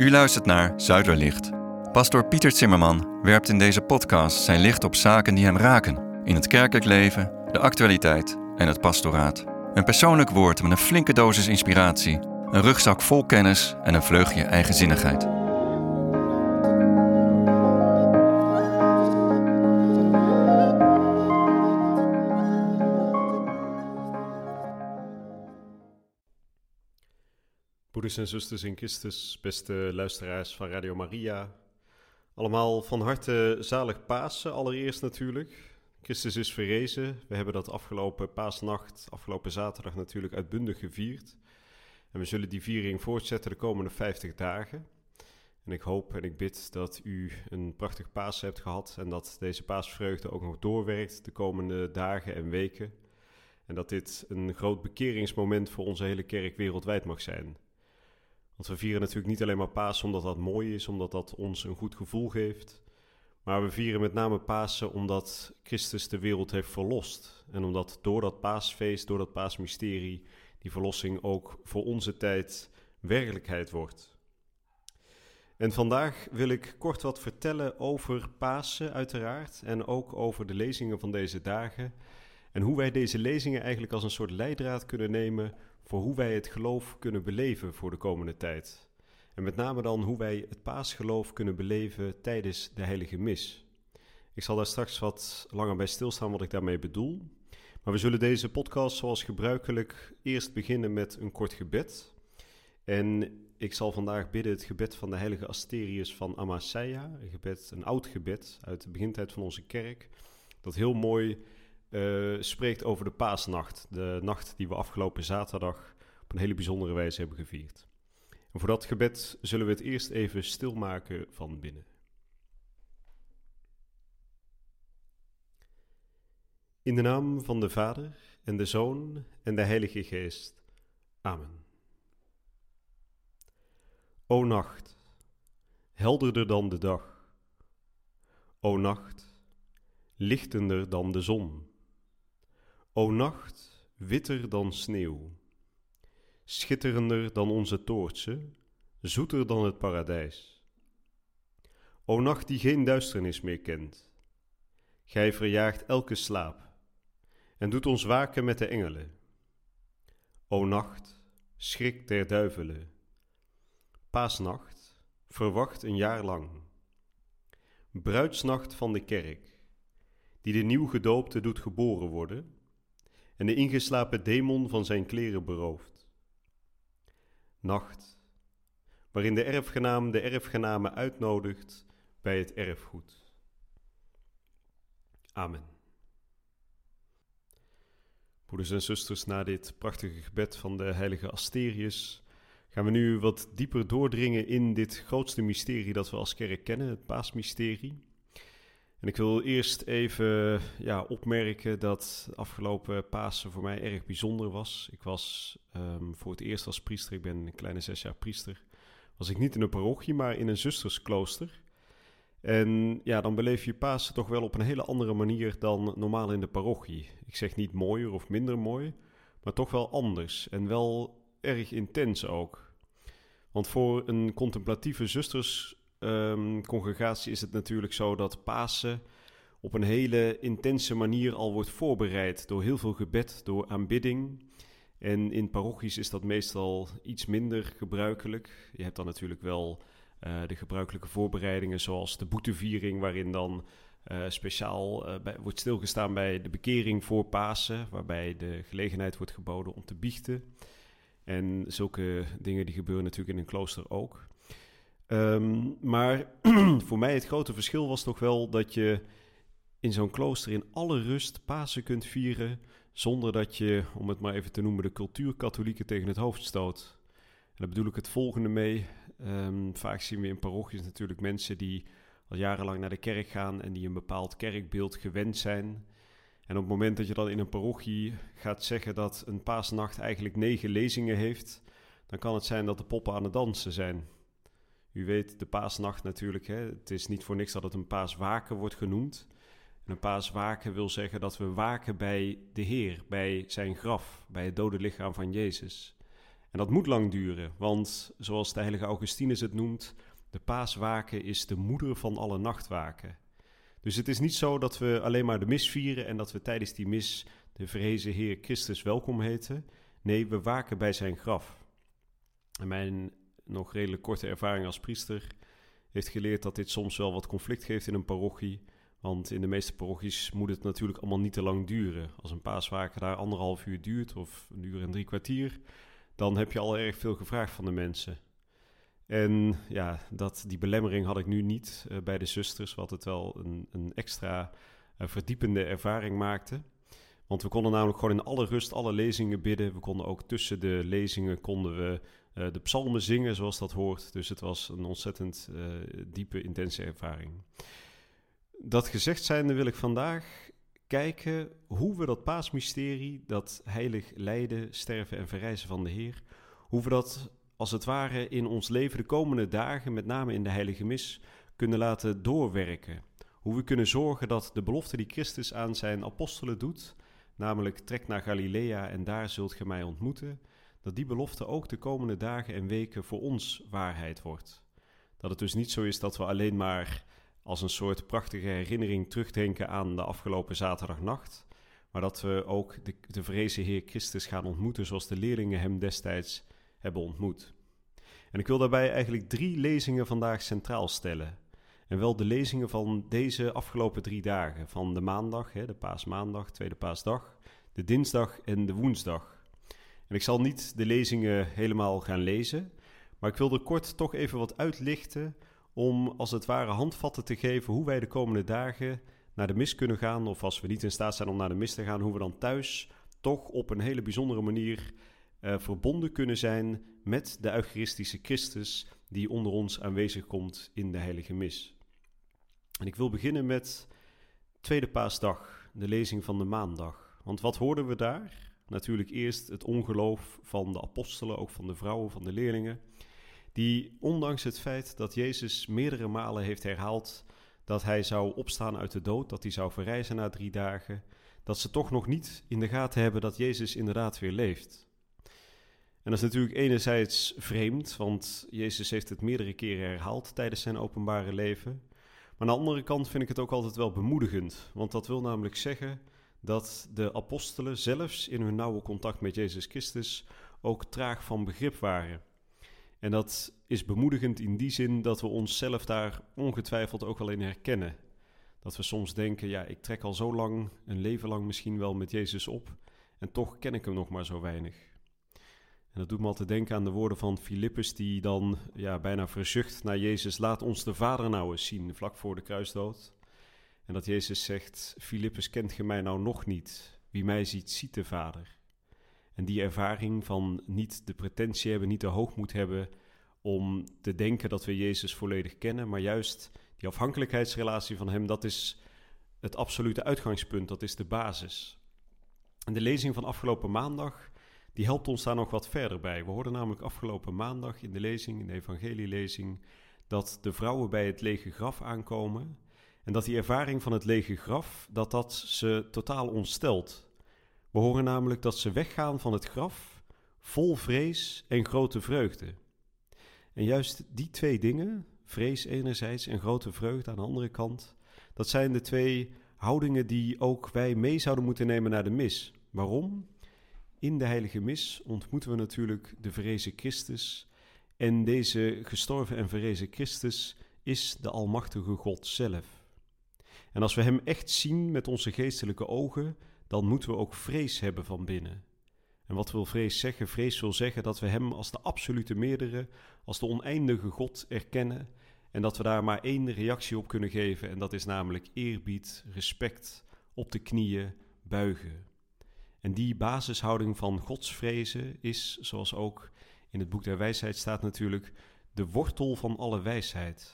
U luistert naar Zuiderlicht. Pastoor Pieter Zimmerman werpt in deze podcast zijn licht op zaken die hem raken. In het kerkelijk leven, de actualiteit en het pastoraat. Een persoonlijk woord met een flinke dosis inspiratie. Een rugzak vol kennis en een vleugje eigenzinnigheid. Broeders en zusters in Christus, beste luisteraars van Radio Maria. Allemaal van harte zalig Pasen, allereerst natuurlijk. Christus is verrezen. We hebben dat afgelopen paasnacht, afgelopen zaterdag natuurlijk uitbundig gevierd. En we zullen die viering voortzetten de komende 50 dagen. En ik hoop en ik bid dat u een prachtig Pasen hebt gehad en dat deze paasvreugde ook nog doorwerkt de komende dagen en weken. En dat dit een groot bekeringsmoment voor onze hele kerk wereldwijd mag zijn. Want we vieren natuurlijk niet alleen maar Pasen omdat dat mooi is, omdat dat ons een goed gevoel geeft. Maar we vieren met name Pasen omdat Christus de wereld heeft verlost. En omdat door dat paasfeest, door dat paasmysterie, die verlossing ook voor onze tijd werkelijkheid wordt. En vandaag wil ik kort wat vertellen over Pasen uiteraard. En ook over de lezingen van deze dagen. En hoe wij deze lezingen eigenlijk als een soort leidraad kunnen nemen voor hoe wij het geloof kunnen beleven voor de komende tijd. En met name dan hoe wij het paasgeloof kunnen beleven tijdens de heilige mis. Ik zal daar straks wat langer bij stilstaan wat ik daarmee bedoel. Maar we zullen deze podcast zoals gebruikelijk eerst beginnen met een kort gebed. En ik zal vandaag bidden het gebed van de heilige Asterius van Amasseia. Een oud gebed uit de begintijd van onze kerk. Dat heel mooi spreekt over de paasnacht. De nacht die we afgelopen zaterdag op een hele bijzondere wijze hebben gevierd. En voor dat gebed zullen we het eerst even stilmaken van binnen. In de naam van de Vader en de Zoon en de Heilige Geest. Amen. O nacht, helderder dan de dag. O nacht, lichtender dan de zon. O nacht, witter dan sneeuw. Schitterender dan onze toortsen, zoeter dan het paradijs. O nacht die geen duisternis meer kent. Gij verjaagt elke slaap en doet ons waken met de engelen. O nacht, schrik der duivelen. Paasnacht, verwacht een jaar lang. Bruidsnacht van de kerk, die de nieuw gedoopte doet geboren worden en de ingeslapen demon van zijn kleren berooft. Nacht, waarin de erfgenaam de erfgename uitnodigt bij het erfgoed. Amen. Broeders en zusters, na dit prachtige gebed van de heilige Asterius gaan we nu wat dieper doordringen in dit grootste mysterie dat we als kerk kennen, het paasmysterie. En ik wil eerst even opmerken dat afgelopen Pasen voor mij erg bijzonder was. Ik was voor het eerst als priester, ik ben een kleine 6 jaar priester, was ik niet in een parochie, maar in een zustersklooster. En ja, dan beleef je Pasen toch wel op een hele andere manier dan normaal in de parochie. Ik zeg niet mooier of minder mooi, maar toch wel anders en wel erg intens ook. Want voor een contemplatieve zusterscongregatie is het natuurlijk zo dat Pasen op een hele intense manier al wordt voorbereid door heel veel gebed, door aanbidding. En in parochies is dat meestal iets minder gebruikelijk. Je hebt dan natuurlijk wel de gebruikelijke voorbereidingen zoals de boeteviering, waarin dan speciaal wordt stilgestaan bij de bekering voor Pasen, waarbij de gelegenheid wordt geboden om te biechten. En zulke dingen die gebeuren natuurlijk in een klooster ook. Maar voor mij het grote verschil was toch wel dat je in zo'n klooster in alle rust Pasen kunt vieren, zonder dat je, om het maar even te noemen, de cultuurkatholieken tegen het hoofd stoot. En daar bedoel ik het volgende mee. Vaak zien we in parochies natuurlijk mensen die al jarenlang naar de kerk gaan en die een bepaald kerkbeeld gewend zijn. En op het moment dat je dan in een parochie gaat zeggen dat een paasnacht eigenlijk 9 lezingen heeft, dan kan het zijn dat de poppen aan het dansen zijn. U weet, de paasnacht natuurlijk, hè? Het is niet voor niks dat het een paaswaken wordt genoemd. En een paaswaken wil zeggen dat we waken bij de Heer, bij zijn graf, bij het dode lichaam van Jezus. En dat moet lang duren, want zoals de heilige Augustinus het noemt, de paaswaken is de moeder van alle nachtwaken. Dus het is niet zo dat we alleen maar de mis vieren en dat we tijdens die mis de verrezen Heer Christus welkom heten. Nee, we waken bij zijn graf. En mijn nog redelijk korte ervaring als priester heeft geleerd dat dit soms wel wat conflict geeft in een parochie. Want in de meeste parochies moet het natuurlijk allemaal niet te lang duren. Als een paaswaken daar 1,5 uur duurt of 1 uur en 3 kwartier, dan heb je al erg veel gevraagd van de mensen. En ja, die belemmering had ik nu niet bij de zusters, wat het wel een extra verdiepende ervaring maakte. Want we konden namelijk gewoon in alle rust alle lezingen bidden. We konden ook tussen de lezingen de psalmen zingen zoals dat hoort. Dus het was een ontzettend diepe, intense ervaring. Dat gezegd zijnde wil ik vandaag kijken hoe we dat paasmysterie, dat heilig lijden, sterven en verrijzen van de Heer, hoe we dat als het ware in ons leven de komende dagen, met name in de heilige mis, kunnen laten doorwerken. Hoe we kunnen zorgen dat de belofte die Christus aan zijn apostelen doet, namelijk trek naar Galilea en daar zult ge mij ontmoeten, dat die belofte ook de komende dagen en weken voor ons waarheid wordt. Dat het dus niet zo is dat we alleen maar als een soort prachtige herinnering terugdenken aan de afgelopen zaterdagnacht, maar dat we ook de verrezen Heer Christus gaan ontmoeten zoals de leerlingen hem destijds hebben ontmoet. En ik wil daarbij eigenlijk 3 lezingen vandaag centraal stellen. En wel de lezingen van deze afgelopen 3 dagen, van de maandag, de paasmaandag, tweede paasdag, de dinsdag en de woensdag. En ik zal niet de lezingen helemaal gaan lezen, maar ik wil er kort toch even wat uitlichten om als het ware handvatten te geven hoe wij de komende dagen naar de mis kunnen gaan, of als we niet in staat zijn om naar de mis te gaan, hoe we dan thuis toch op een hele bijzondere manier verbonden kunnen zijn met de Eucharistische Christus die onder ons aanwezig komt in de heilige mis. En ik wil beginnen met tweede paasdag, de lezing van de maandag. Want wat hoorden we daar? Natuurlijk eerst het ongeloof van de apostelen, ook van de vrouwen, van de leerlingen, die ondanks het feit dat Jezus meerdere malen heeft herhaald dat hij zou opstaan uit de dood, dat hij zou verrijzen na 3 dagen, dat ze toch nog niet in de gaten hebben dat Jezus inderdaad weer leeft. En dat is natuurlijk enerzijds vreemd, want Jezus heeft het meerdere keren herhaald tijdens zijn openbare leven. Maar aan de andere kant vind ik het ook altijd wel bemoedigend, want dat wil namelijk zeggen dat de apostelen zelfs in hun nauwe contact met Jezus Christus ook traag van begrip waren. En dat is bemoedigend in die zin dat we onszelf daar ongetwijfeld ook wel in herkennen. Dat we soms denken, ja, ik trek al zo lang, een leven lang misschien wel met Jezus op, en toch ken ik hem nog maar zo weinig. En dat doet me altijd denken aan de woorden van Filippus, die dan bijna verzucht naar Jezus, laat ons de Vader nou eens zien, vlak voor de kruisdood. En dat Jezus zegt, Filippus, kent ge mij nou nog niet? Wie mij ziet, ziet de Vader. En die ervaring van niet de pretentie hebben, niet de hoogmoed hebben om te denken dat we Jezus volledig kennen, maar juist die afhankelijkheidsrelatie van hem, dat is het absolute uitgangspunt, dat is de basis. En de lezing van afgelopen maandag, die helpt ons daar nog wat verder bij. We hoorden namelijk afgelopen maandag in de lezing, in de evangelielezing, dat de vrouwen bij het lege graf aankomen en dat die ervaring van het lege graf, dat ze totaal ontstelt. We horen namelijk dat ze weggaan van het graf vol vrees en grote vreugde. En juist die 2 dingen, vrees enerzijds en grote vreugde aan de andere kant, dat zijn de 2 houdingen die ook wij mee zouden moeten nemen naar de mis. Waarom? In de heilige mis ontmoeten we natuurlijk de verrezen Christus. En deze gestorven en verrezen Christus is de almachtige God zelf. En als we hem echt zien met onze geestelijke ogen, dan moeten we ook vrees hebben van binnen. En wat wil vrees zeggen? Vrees wil zeggen dat we hem als de absolute meerdere, als de oneindige God erkennen en dat we daar maar 1 reactie op kunnen geven en dat is namelijk eerbied, respect, op de knieën, buigen. En die basishouding van godsvrezen is, zoals ook in het boek der wijsheid staat natuurlijk, de wortel van alle wijsheid.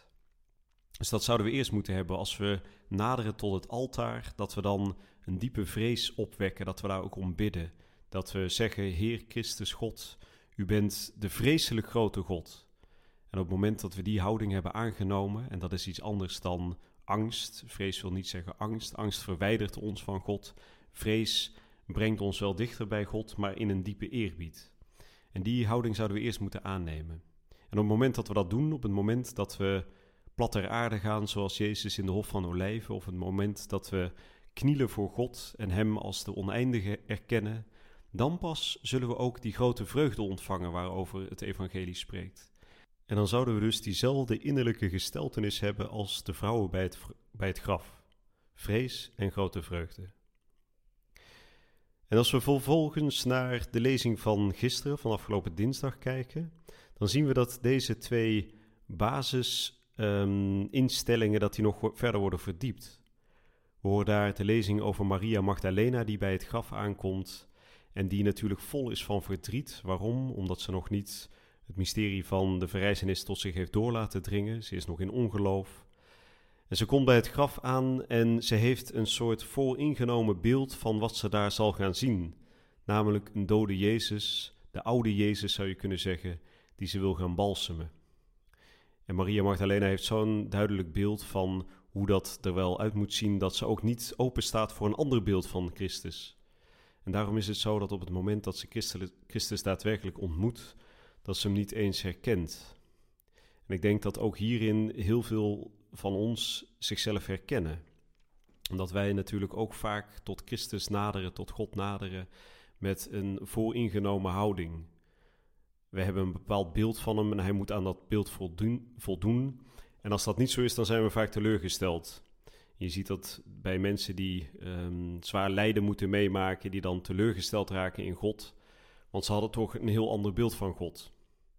Dus dat zouden we eerst moeten hebben als we naderen tot het altaar, dat we dan een diepe vrees opwekken, dat we daar ook om bidden. Dat we zeggen, Heer Christus God, u bent de vreselijk grote God. En op het moment dat we die houding hebben aangenomen, en dat is iets anders dan angst, vrees wil niet zeggen angst, angst verwijdert ons van God, vrees brengt ons wel dichter bij God, maar in een diepe eerbied. En die houding zouden we eerst moeten aannemen. En op het moment dat we dat doen, op het moment dat we plat ter aarde gaan zoals Jezus in de Hof van Olijven, of het moment dat we knielen voor God en Hem als de oneindige erkennen, dan pas zullen we ook die grote vreugde ontvangen waarover het evangelie spreekt. En dan zouden we dus diezelfde innerlijke gesteltenis hebben als de vrouwen bij het graf. Vrees en grote vreugde. En als we vervolgens naar de lezing van gisteren, van afgelopen dinsdag kijken, dan zien we dat deze twee basisinstellingen dat die nog verder worden verdiept. We horen daar de lezing over Maria Magdalena die bij het graf aankomt en die natuurlijk vol is van verdriet. Waarom? Omdat ze nog niet het mysterie van de verrijzenis tot zich heeft door laten dringen. Ze is nog in ongeloof. En ze komt bij het graf aan en ze heeft een soort vooringenomen beeld van wat ze daar zal gaan zien. Namelijk een dode Jezus, de oude Jezus zou je kunnen zeggen, die ze wil gaan balsemen. En Maria Magdalena heeft zo'n duidelijk beeld van hoe dat er wel uit moet zien, dat ze ook niet open staat voor een ander beeld van Christus. En daarom is het zo dat op het moment dat ze Christus daadwerkelijk ontmoet, dat ze hem niet eens herkent. En ik denk dat ook hierin heel veel van ons zichzelf herkennen. Omdat wij natuurlijk ook vaak tot Christus naderen, tot God naderen, met een vooringenomen houding. We hebben een bepaald beeld van hem en hij moet aan dat beeld voldoen. En als dat niet zo is, dan zijn we vaak teleurgesteld. Je ziet dat bij mensen die zwaar lijden moeten meemaken, die dan teleurgesteld raken in God. Want ze hadden toch een heel ander beeld van God.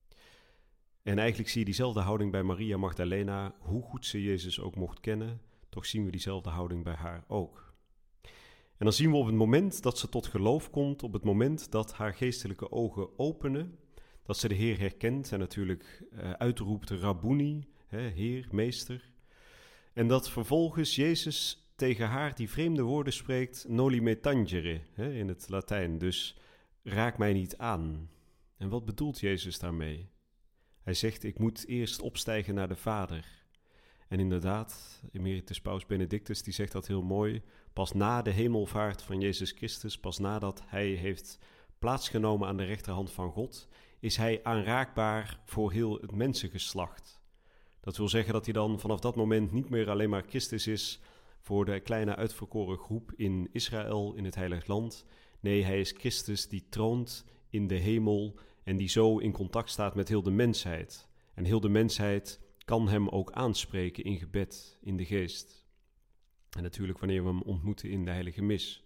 En eigenlijk zie je diezelfde houding bij Maria Magdalena, hoe goed ze Jezus ook mocht kennen, toch zien we diezelfde houding bij haar ook. En dan zien we op het moment dat ze tot geloof komt, op het moment dat haar geestelijke ogen openen, dat ze de Heer herkent en natuurlijk uitroept Rabboni, Heer, Meester. En dat vervolgens Jezus tegen haar die vreemde woorden spreekt, noli me tangere, in het Latijn, dus raak mij niet aan. En wat bedoelt Jezus daarmee? Hij zegt, ik moet eerst opstijgen naar de Vader. En inderdaad, emeritus Paus Benedictus, die zegt dat heel mooi, pas na de hemelvaart van Jezus Christus, pas nadat hij heeft plaatsgenomen aan de rechterhand van God, is hij aanraakbaar voor heel het mensengeslacht. Dat wil zeggen dat hij dan vanaf dat moment niet meer alleen maar Christus is voor de kleine uitverkoren groep in Israël, in het Heilig Land. Nee, hij is Christus die troont in de hemel en die zo in contact staat met heel de mensheid. En heel de mensheid kan hem ook aanspreken in gebed, in de geest. En natuurlijk wanneer we hem ontmoeten in de heilige mis.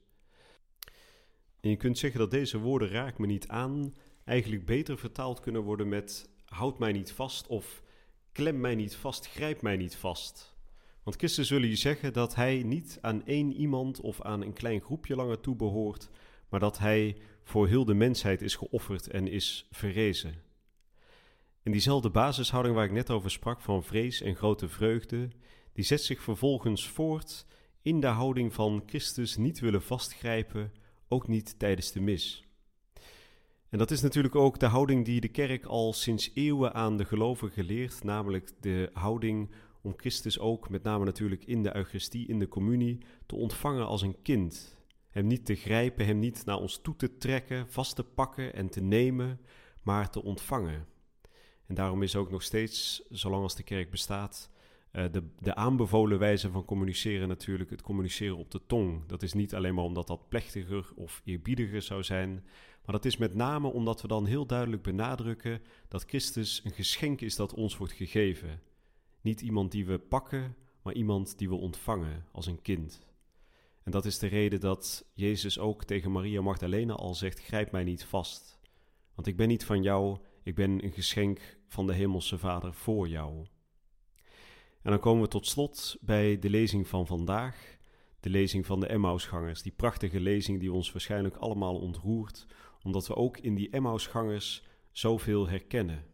En je kunt zeggen dat deze woorden raak me niet aan eigenlijk beter vertaald kunnen worden met houd mij niet vast of klem mij niet vast, grijp mij niet vast. Want Christus wil je zeggen dat hij niet aan één iemand of aan een klein groepje langer toebehoort, maar dat hij voor heel de mensheid is geofferd en is verrezen. En diezelfde basishouding waar ik net over sprak van vrees en grote vreugde, die zet zich vervolgens voort in de houding van Christus niet willen vastgrijpen, ook niet tijdens de mis. En dat is natuurlijk ook de houding die de kerk al sinds eeuwen aan de gelovigen leert, namelijk de houding om Christus ook, met name natuurlijk in de Eucharistie, in de communie, te ontvangen als een kind. Hem niet te grijpen, hem niet naar ons toe te trekken, vast te pakken en te nemen, maar te ontvangen. En daarom is ook nog steeds, zolang als de kerk bestaat, de aanbevolen wijze van communiceren natuurlijk het communiceren op de tong. Dat is niet alleen maar omdat dat plechtiger of eerbiediger zou zijn, maar dat is met name omdat we dan heel duidelijk benadrukken dat Christus een geschenk is dat ons wordt gegeven. Niet iemand die we pakken, maar iemand die we ontvangen als een kind. En dat is de reden dat Jezus ook tegen Maria Magdalena al zegt, grijp mij niet vast. Want ik ben niet van jou, ik ben een geschenk van de Hemelse Vader voor jou. En dan komen we tot slot bij de lezing van vandaag, de lezing van de Emmausgangers. Die prachtige lezing die ons waarschijnlijk allemaal ontroert, omdat we ook in die Emmausgangers zoveel herkennen.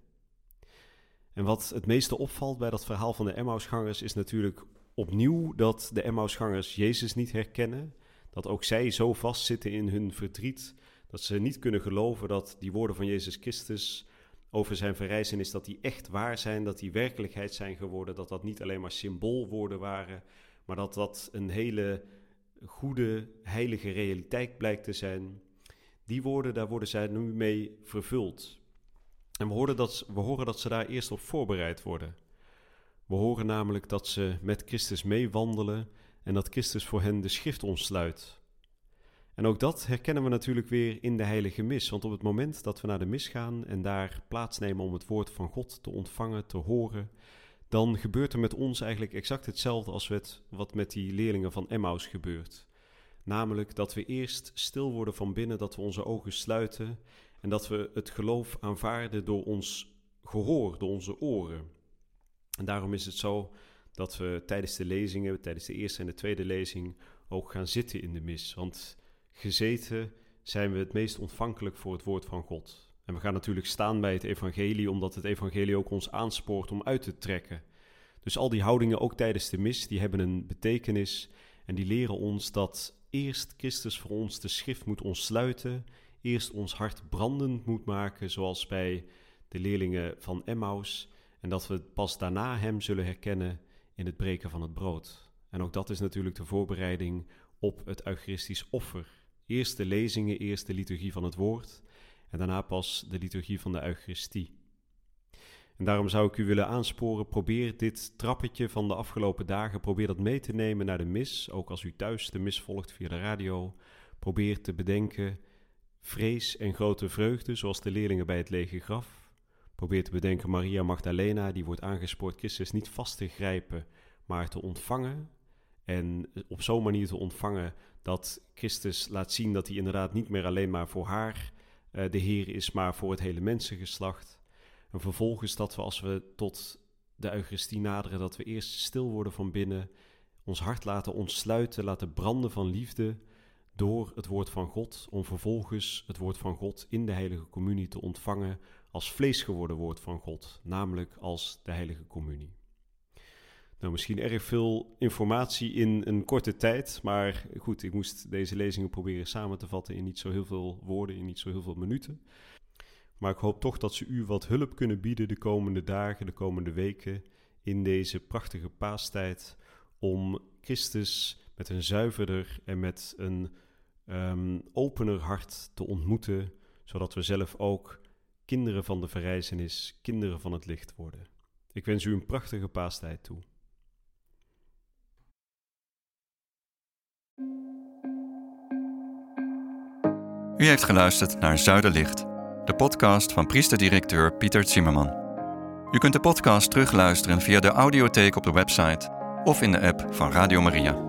En wat het meeste opvalt bij dat verhaal van de Emmausgangers is natuurlijk opnieuw dat de Emmausgangers Jezus niet herkennen, dat ook zij zo vastzitten in hun verdriet, dat ze niet kunnen geloven dat die woorden van Jezus Christus over zijn verrijzenis, dat die echt waar zijn, dat die werkelijkheid zijn geworden, dat dat niet alleen maar symboolwoorden waren, maar dat dat een hele goede, heilige realiteit blijkt te zijn. Die woorden, daar worden zij nu mee vervuld. En we horen dat ze daar eerst op voorbereid worden. We horen namelijk dat ze met Christus meewandelen en dat Christus voor hen de schrift ontsluit. En ook dat herkennen we natuurlijk weer in de heilige mis. Want op het moment dat we naar de mis gaan en daar plaatsnemen om het woord van God te ontvangen, te horen, dan gebeurt er met ons eigenlijk exact hetzelfde als wat met die leerlingen van Emmaus gebeurt. Namelijk dat we eerst stil worden van binnen, dat we onze ogen sluiten en dat we het geloof aanvaarden door ons gehoor, door onze oren. En daarom is het zo dat we tijdens de lezingen, tijdens de eerste en de tweede lezing, ook gaan zitten in de mis. Want gezeten zijn we het meest ontvankelijk voor het woord van God. En we gaan natuurlijk staan bij het evangelie, omdat het evangelie ook ons aanspoort om uit te trekken. Dus al die houdingen, ook tijdens de mis, die hebben een betekenis en die leren ons dat eerst Christus voor ons de schrift moet ontsluiten, eerst ons hart brandend moet maken, zoals bij de leerlingen van Emmaus, en dat we pas daarna hem zullen herkennen in het breken van het brood. En ook dat is natuurlijk de voorbereiding op het eucharistisch offer. Eerst de lezingen, eerst de liturgie van het woord en daarna pas de liturgie van de Eucharistie. En daarom zou ik u willen aansporen, probeer dit trappetje van de afgelopen dagen, probeer dat mee te nemen naar de mis. Ook als u thuis de mis volgt via de radio, probeer te bedenken vrees en grote vreugde, zoals de leerlingen bij het lege graf. Probeer te bedenken Maria Magdalena, die wordt aangespoord Christus niet vast te grijpen, maar te ontvangen. En op zo'n manier te ontvangen dat Christus laat zien dat hij inderdaad niet meer alleen maar voor haar de Heer is, maar voor het hele mensengeslacht. En vervolgens dat we, als we tot de Eucharistie naderen, dat we eerst stil worden van binnen, ons hart laten ontsluiten, laten branden van liefde door het woord van God, om vervolgens het woord van God in de heilige communie te ontvangen als vlees geworden woord van God, namelijk als de heilige communie. Nou, misschien erg veel informatie in een korte tijd, maar goed, ik moest deze lezingen proberen samen te vatten in niet zo heel veel woorden, in niet zo heel veel minuten. Maar ik hoop toch dat ze u wat hulp kunnen bieden de komende dagen, de komende weken, in deze prachtige paastijd, om Christus met een zuiverder en met een opener hart te ontmoeten, zodat we zelf ook kinderen van de verrijzenis, kinderen van het licht worden. Ik wens u een prachtige paastijd toe. U heeft geluisterd naar Zuiderlicht, de podcast van priester-directeur Pieter Zimmerman. U kunt de podcast terugluisteren via de audiotheek op de website of in de app van Radio Maria.